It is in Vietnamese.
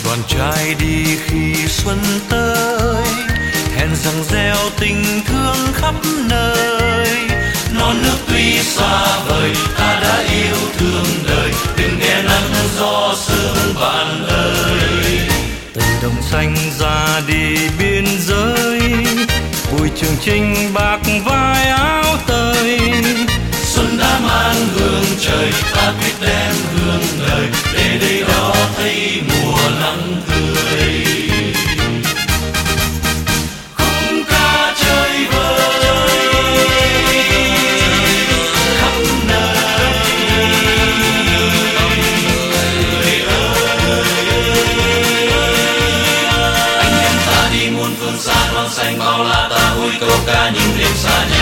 đoàn trai đi khi xuân tới, hẹn rằng gieo tình thương khắp nơi. Non nước tuy xa vời, ta đã yêu thương đời, đừng nghe nắng gió sương bạn ơi. Từ đồng xanh ra đi biên giới, vui trường chinh bạc vai áo tơi. Xuân đã mang hương trời, ta quyết đem hương đời, để đây đó thấy mùa nắng tươi. Khúc ca chơi vơi khắp nơi, người ơi, anh em ta đi muôn phương xa non xanh bao la, ta vui câu ca những đêm xa nhau.